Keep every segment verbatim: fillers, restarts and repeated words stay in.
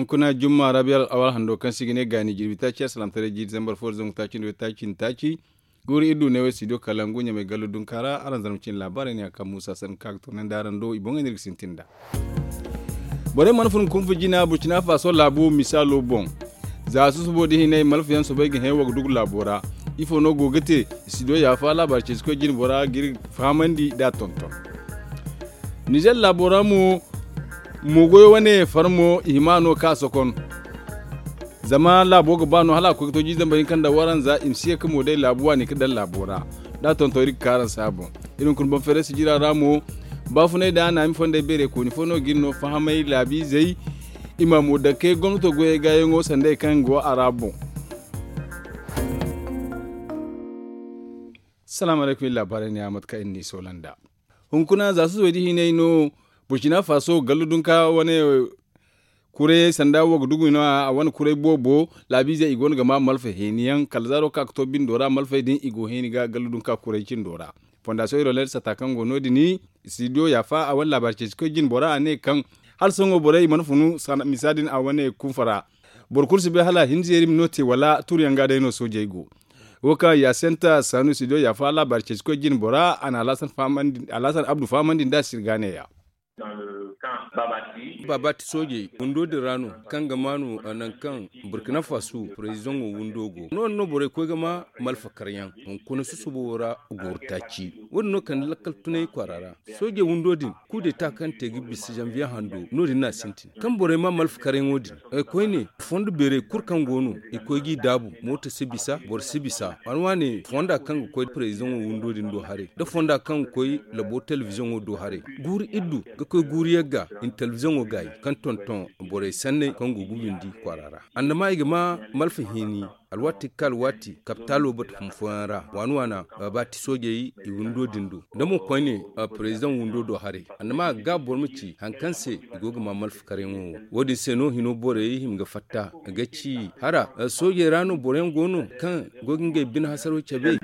kuna jumma rabiyal awal hando kan sigine gani jirbi ta ciya salam tare jid zambar for zon ta cin ta cin ta ci guri idu ne wasi do kalangu nya mai galu dun kara aran zarmcin labarin ya kan Musa san ka to nan daran do ibon energi sintinda bore manufun kun fujina bucina faso labu misalo bon za su subo di hinai malfiyan su bai gin hewa dug labora ifo no gogete sido ya fa labar ce ko jin bora gir famandi da tonton Niger labora mu mugoyo wane farmo imano ka sokon zama labo ga bano hala ko to jizan bayin kan da waran za imsiye kamo dai labuwa ne kidan labora da tonto rik karan sabo irin kun ban fere su jira ramo ba funai da na mi fonda bere ko ni fono ginno fahamai labi zai imamu da ke gwamnato goye gayen go sandai kan go arabo assalamu alaikum labaran ya matka inni solanda hunkuna za su zo di hinai no Burkina Faso galudunka wani kure sanda wa gudugu na a wani kure bobo labize igon ga ma malfa heniyan kalzaro ka to bin dora malfa din igo heni ga galudunka kure cin dora fondation iroler satakan gono dini studio ya fa a wani labarce ko jin bora ne kan har songo bore manfunu misadin a wani kunfara burkursi be hala hinjerim note wala turyanga da no soje go woka ya senta sanu studio ya fa labarce ko jin bora ana alasan famandi alasan abdu famandi da sirgane ya babati soje wundo de rano kan gamanu anan kan burkina faso president wo wundogo non no bore ko gama malfa karyan on kono susubo wora gortaci wonno kan lakal tunai kwarara soje wundo din ku de ta kan tegi bis janvier hando no din na sintin kan bore ma malfa karyan wodi e ko ne fondo bere kurkan gono e ko gi dabu mota sibisa bor sibisa wanwane fonda kan ko president wo wundo din do hare da fonda kan ko labo television wo do hare guri iddu ga ko guri yaga in television wo gai kan tonton bore sanne kan gugu bindi kwarara andama igama malfahini alwati kalwati kapitalo bot fumfuara wanwana bati soje yi wundo dindu damo kwani president wundo do hare andama ga bormuci hankanse igogama malfakarenwo wodi seno hino bore yi himga fatta gaci hara soje rano boren gono kan goginge bin hasaro chabe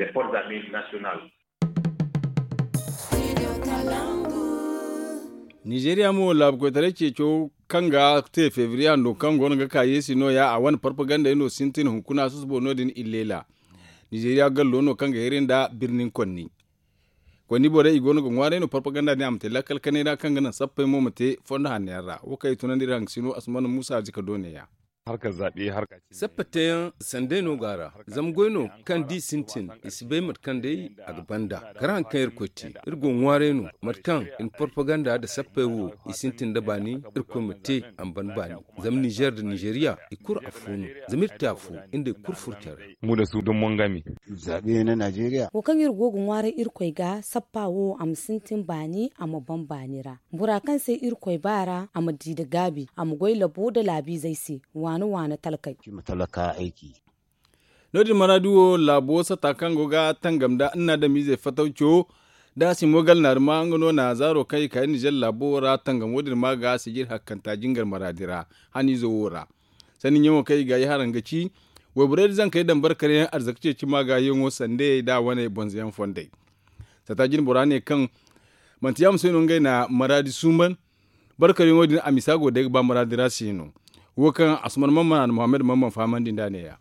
Nigeria mo lab ko tare ce cho kanga te fevrier no kango nga kaye sino ya a wani propaganda ino sintin hukuna su bo no din illela Nigeria gallo no kanga hirinda birnin konni konni bore igono go ngware no propaganda ne amte lakal kanera kanga nan sappe mo mate fonda hanera wakai tunandi rang sino asman Musa jika done ya harkar zaɓe harka ce. Sappatayen sandeno gara zamgoino kan di sintin isibai matkan dai a gabanda karan kayar kwati irgon wareno matkan in propaganda da sappewo isintin da bani irko mate an ban bani zam Niger da Nigeria ikur afunu zamir tafu inda ikur furtar mu da su don mun gami zaɓe na Nigeria ko kan irgogun ware irkoi ga sappawo am sintin bani am ban banira burakan sai irkoi bara am dida gabi am goila boda labi zai si wani wani talkai. Ki talaka aiki. Nodin maraduwo labo sata kango ga tangamda ina da mize fataucho da si mogal na rima ngono na zaro kai kai Niger labo ra tangam wodin ma ga sigir hakkanta jingar maradira hani zo wora. Sanin yawo kai ga yaran gaci we bured zan kai dan barkare arzakce ci ma ga yongo sande da wane bonziyan fonde. Sata jin borane kan mantiyam sai ngai na maradi suman barkare wodin amisago da ba maradira sino. Wakan Asman Mamman Muhammad Mamman Famandin Daniya.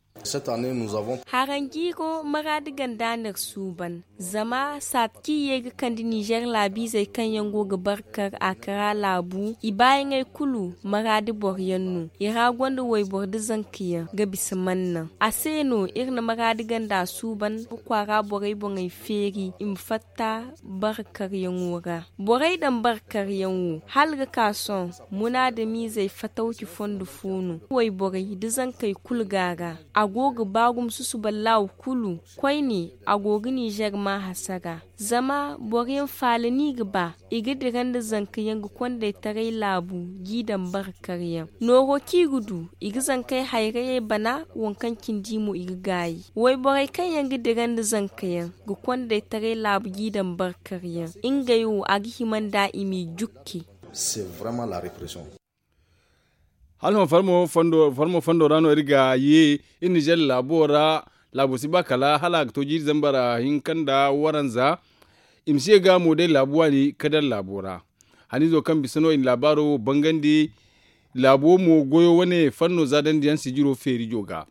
Harangigo maradigan danar suban zama satki yega kandi Niger labi zai kan yango ga barkar akara labu ibayan ai kulu maradi boryannu ira gwanda wai bordi zankiya ga bismanna aseno irna maradigan da suban kwara borai bongai feri im fatta barkar yanwura borai dan barkar yanwu halga kason muna da mi zai fatauki fondu funu wai borai dizan kai kulgaga agoga bagum susu ballaw kulu koyni agoga Niger ma hasaga zama borin falani gaba igidiran da zankayen ga kwanda tare labu gidan barkarya noro ki gudu igi zankai hairaye bana wankan kindimo igi gayi wai borai kan yanga diran da zankayen ga kwanda tare labu gidan barkarya ingayo agi himan da'imi jukki. C'est vraiment la répression. Halma farmo fondo farmo fondo rano riga ye in Niger labora labu siba kala hala to jir zambara hinkanda waranza imsiye ga model labuwa ni kadar labora hanizo kan bisano in labaro bangandi labo mo goyo wane fanno zadan diyan sijiro feri joga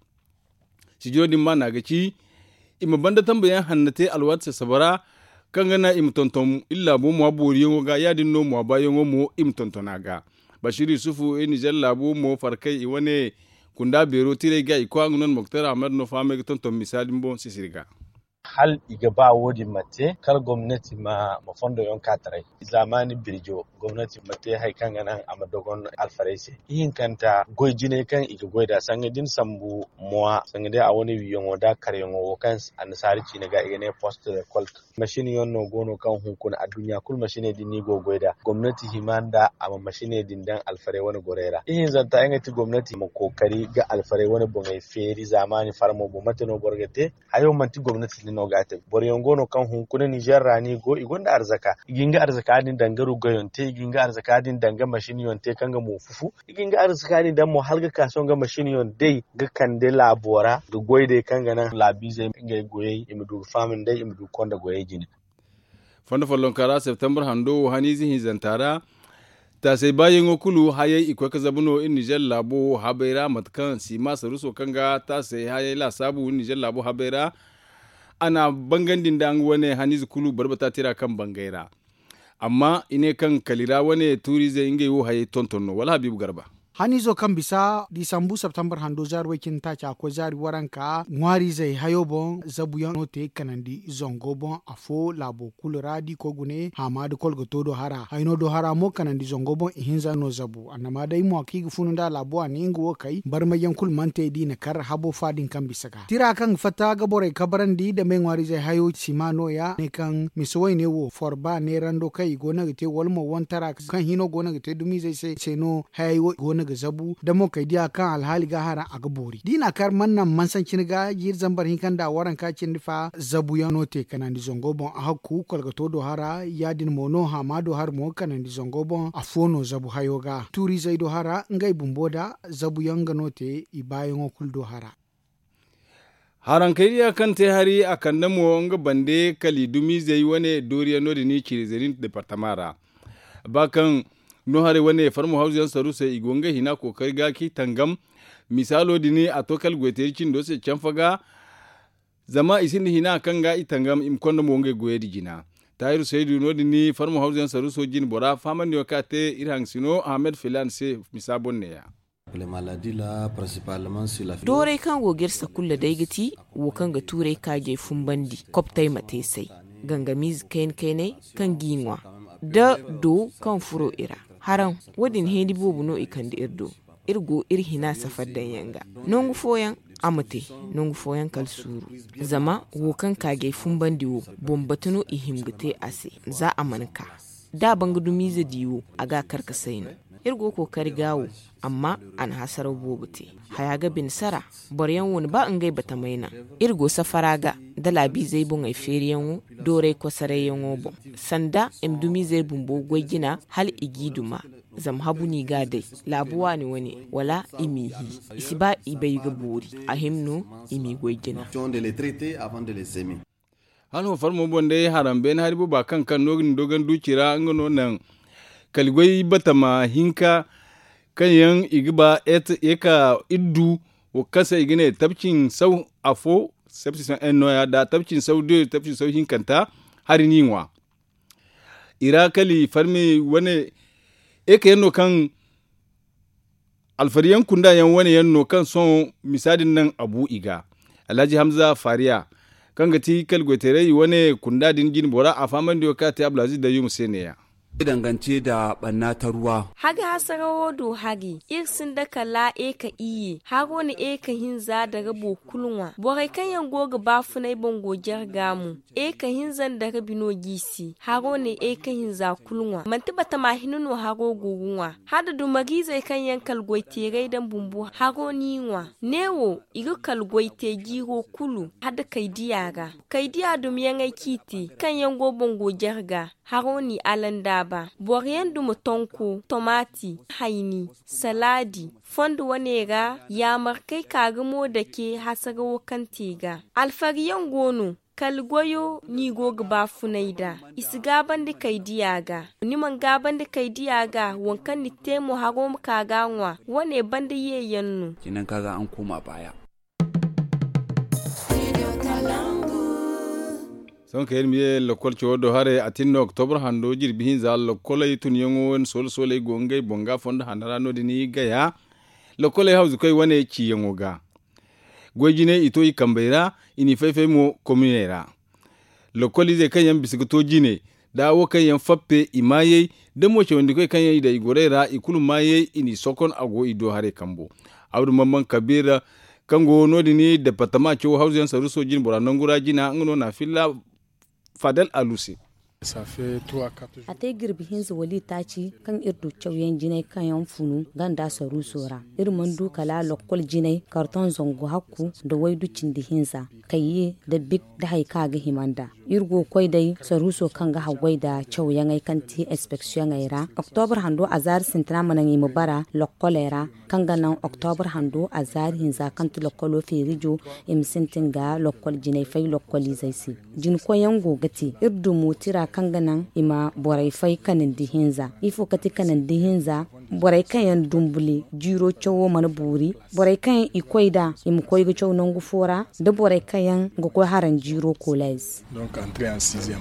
sijiro din ma na gaci ima banda tambayan hannate alwatsa sabara kan gana im tonton illa bo mo bori yongo ga yadin no mo ba yongo mo im tontona ga bashiri sufu e Niger labo mo farkai i wane kunda bero tire ga iko angunan Muktar Ahmad no fame tonton misalin bon sisirga hal iga ba wodi mate kal gwamnati ma mafondo yon katare zamani birjo gwamnati mate hay kan nan amadogon alfarese yin kanta goy jine kan iga goyda sanga din sambu moa sanga de awoni wiyon oda kare yon wo kan ansari ci ne ga iga ne post colt machine yon no gono kan hunkun a duniya kul machine din ni go goyda gwamnati himanda ama machine din dan alfare wani gorera yin zanta yanga ti gwamnati mo kokari ga alfare wani bongai feri zamani farmo bo mate no borgate hayo manti gwamnati no gate boryon no kan hun kuna Niger rani go igonda arzaka iginga arzaka din dangaru gayonte iginga arzaka din danga machine yonte kanga mu fufu iginga arzaka din dan mo halga kason ga machine yon dai ga kande labora ga goyde kanga nan labize ngai goye imidu famin dai imidu konda goye jini fondo follon kara september hando hanizi hizantara ta sai bayan okulu haye iko ka zabuno in Niger labo habera matkan sima saruso kanga ta sai haye la sabu in Niger labo habera ana bangandin da an wane hanizu kulu barbata tira kan bangaira amma ine kan kalira wane turi zai inge yo haye tontonno wala habibu garba hanizo kan bisa disambu september hando jar wekin ta cha ko jari waranka ngwari zai hayo bon zabuyan note kanandi zongo bon afo labo kulura di ko gune hamadu kolgo todo hara hayno do hara mo kanandi zongo bon ihinza no zabu anama dai mo aki fununda labo aningo kai barma yankul mante di na kar habo fadin kan bisa ka tira kan fata ga bore kabarandi da me ngwari zai hayo simano ya ne kan misowai ne wo forba ne rando kai gona gite wolmo wontara kan hino gona gite dumi zai sai seno hayo gona ga zabu da mo kai dia kan alhali ga hara aga bori dina kar mannan mansan ga yir zambar hinkan da waran ka cin difa zabu ya note kanan di zongo bon a hakku kolga todo hara yadin mono hamado har mo kanan di zongo bon a fono zabu hayoga turi zaido hara ngai bumboda zabu yanga note ibayon kuldo hara haran kariya kan te hari akan namo nga bande kali dumi zai wane doriya no ni kirizerin departamara bakan no hare wane farmo hausiyan saru sai igonga hina kokari ga ki tangam misalo dini a tokal gwetercin do se canfaga zama isin hina kan ga itangam im kondo mo nge goye digina tayru seydu no dini farmo hausiyan saru so jin bora faman yo kate irhang sino Ahmed Filan se misabonne ya dore kan gogir sa kulla daigati wo kan ga ture kage fumbandi koptai mate sai gangamiz kain kaine kan ginwa da do kan furo ira haran wadin hedi bobu no ikandi irdo irgo irhina safar dan yanga nongu foyan amate nongu foyan kalsuru zama wo kan kage fumbandi wo bombatuno ihimgite ase za amanka da bangudumi za diwo aga karkasaina irgo ko karigawo amma an hasaro bobute hayaga bin sara boryan woni ba ngai bata maina irgo safaraga da labi zai bun ai feriyan dore ko sarayen bon sanda imdumi zai bumbo gwagina hal igiduma zam habuni gadai labuwa ne wani wala imihi isi ba ibai ga buri a himno imi gwagina hal farmo bonde harambe na haribu ba kan kan nogin dogan dukira ngono nan kalgwai batama hinka kan yan igiba et eka iddu wo kasa igine tabcin sau afo sepsi en noya da tabcin sau de tabcin sau hinkanta hari niwa ira kali farme wane eka yanno kan alfariyan kunda yan wane yanno kan son misadin nan abu iga Alhaji Hamza Fariya kan gati kalgwetere wane kunda din gin bora a faman da ka ta Abdulaziz da Yunus ne dangance da banna ta ruwa. Haga hasarawo do hagi, irsin da kala eka iye, hago ni eka hinza daga bokulunwa. Borai kan yango ga bafunai bongo gamu, eka hinzan daga bino gisi, hago ni eka hinza kulunwa. Manti bata mahinunu hago gugunwa. Hada dumagi zai kan yan kalgoite gai dan bumbu hago niwa. Newo, iga kalgoite giro kulu, hada kaidiyaga. Kaidiya dum yan kiti, kan yango bongo jarga, hago ni alanda ba boriyan dumu tonko tomati haini saladi fondu wanega ya markai kagamo da ke hasaga wakan tega alfariyan gono kal goyo ni go gaba funaida isi gaban da kai diyaga ni man gaban da kai diyaga wankan ni temo hago ka ganwa wane banda yeyannu kinan kaga an koma baya. son ka miye lokol codo hare atinno octobre hando jir bihin za lokol tun yongo sol sol gongai bonga fonda handara no dini gaya lokol hauzu kai wane ci yongo ga gojine ito i kambeira ini fefe mo komunera lokol ze kanyan bisikuto jine da wo kanyan fappe imaye da mo ce wanda kai kanyan da igorera ikulu maye ini sokon ago ido hare kambo awdu mamman kabira kango no dini departement cho hauzu yan saruso jin bora nongura jina ngono na filla Fadel Alusi. A ta girbi hinzu wali ta ci kan irdu cauyen jinai kan yan funu ganda saru sora irman dukala lokol jinai karton zongo hakku da waidu cindi hinza kayi da big da haika ga himanda irgo koi dai saru so kan ga hagwai da cauyen ai kan ti inspection ai ra october hando azar sintra manan yi mubara lokolera kan ga nan october hando azar hinza kan ti lokolo ferijo im sintinga lokol jinai fai lokoli zaisi jin koyan gogati irdu mutira kan ganan ima borai fai kanin dihinza ifo kati kanin dihinza borai kayan dumbuli jiro chowo mana buri borai kayan ikoida im koigo chow nongu fora da borai kayan go ko haran jiro collège donc entrée en sixième.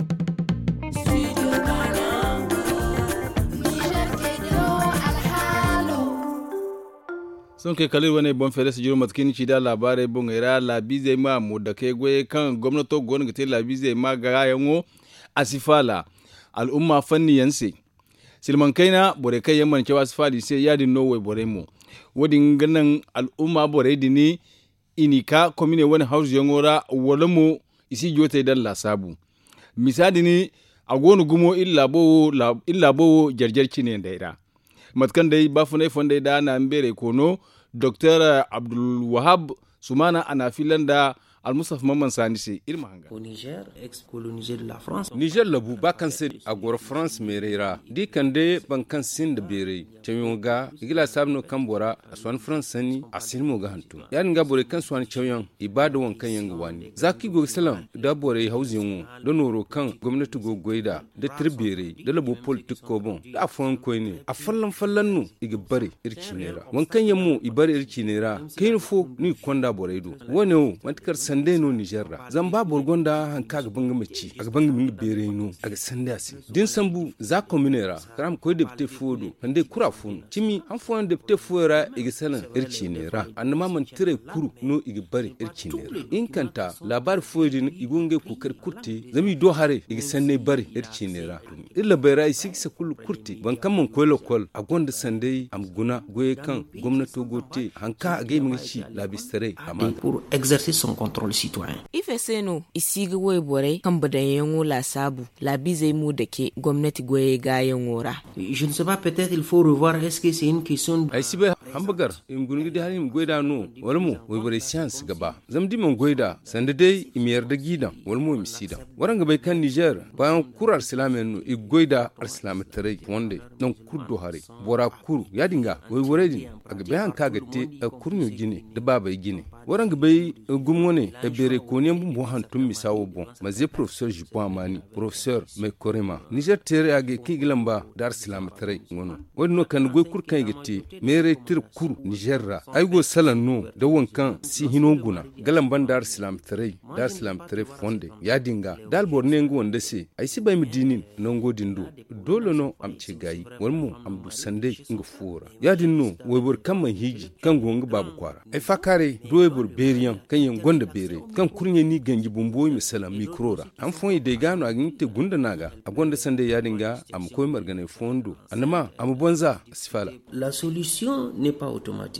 son ke kalir wane bon fere su jiro matkin ci da labare bon era labize ma mu da ke goye kan gwamnato gon gite labize ma ga yango asifala al'umma fanni yanse silman kaina bore kai yamman cewa asifali sai yadin norway bore mu wadin ganan al'umma bore dini inika komine wani house yangora wala mu isi jote dan la sabu misali ni agonu gumo illa bo illa bo jarjarci ne daira matkan dai bafunai fonde da na mbere kono Docteur Abdul Wahab Sumana Anafilanda Al-Mustapha Mamman Sanisi irma hanga. Au Niger, ex-colonisé de la France. Niger labu bakan se agor France merera di kande bankan sin de bere chewonga igila sabno kambora aswan France sani asilmo ga hantu yan ga bore kan swan chewyang ibada won kan yanga wani zaki go salam da bore hausi mu da noro kan gwamnati go goida da tirbere da labo politique ko bon da fon ko ne a fallan fallan nu iga bare irki nera won kan yammu ibare irki nera kayin fo ni konda bore do wone wantikar sande no Niger da zamba borgonda hanka ga banga maci aga banga mi bere no aga sande asi din sambu za komunera karam ko deputy fodo hande kura fun timi han fo deputy fora iga salan irki nera annama man tire kuru no iga bare irki nera in kanta labar foidin igunge ku kar kurti zami do hare iga sanne bare irki nera illa bayra isigsa kul kurti ban kan man koylo kol agonda sande am guna goye kan gwamnato gote hanka aga mi ci labistare amma pour exercer son contrôle citoyen. Ife seno isigi woy bore kan badan yango la sabu la bizai mu dake gwamnati goye ga yangora. Je ne sais pas, peut-être il faut revoir, est-ce que c'est une question ay sibe hamburger im gungi di halim goida no walmu woy bore science gaba zamdi mon goida sande dai im yarda gidan walmu mi sida waranga bay kan Niger bayan kurar islamen no i goida al-islam tare wonde non kurdo hare bora kuru yadinga woy bore din aga bayan kaga te kurnyo gine da baba gine waranga bay gumone e bere konye mbo hantum misawo bon maze professeur Jipon Amani professeur me korema Niger tere age kigilamba dar islam tare ngono wonno kan goy kur kan gete mere tir kur Nigerra ay go salan no da wankan si hinoguna galamban dar islam tare dar islam tare fonde yadinga dal borne ngo wonde se ay si bay midinin nongo dindo dole no am ce gayi walmu am du sande ngo fura yadinno woybor kam hiji kan gonga babu kwara ay fakare doybor beriyan kan yen gonda bere kan kurnye ni ganji bumboy misala mikrora an fon de gano agin te gunda naga a gonda sande yadinga am koy margane fondo anama am bonza sifala la solution n'est pas automatique.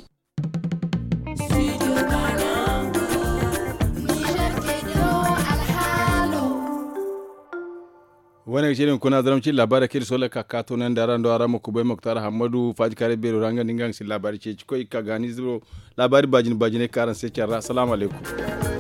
wani shirin kuna zaramci labarai kiri sola ka kato nan da ran da ara muku bai muktar hamadu faji kare bero ranga ningan si labari ce ko ka gani zuro labari bajin bajine karan sai kyarra assalamu alaikum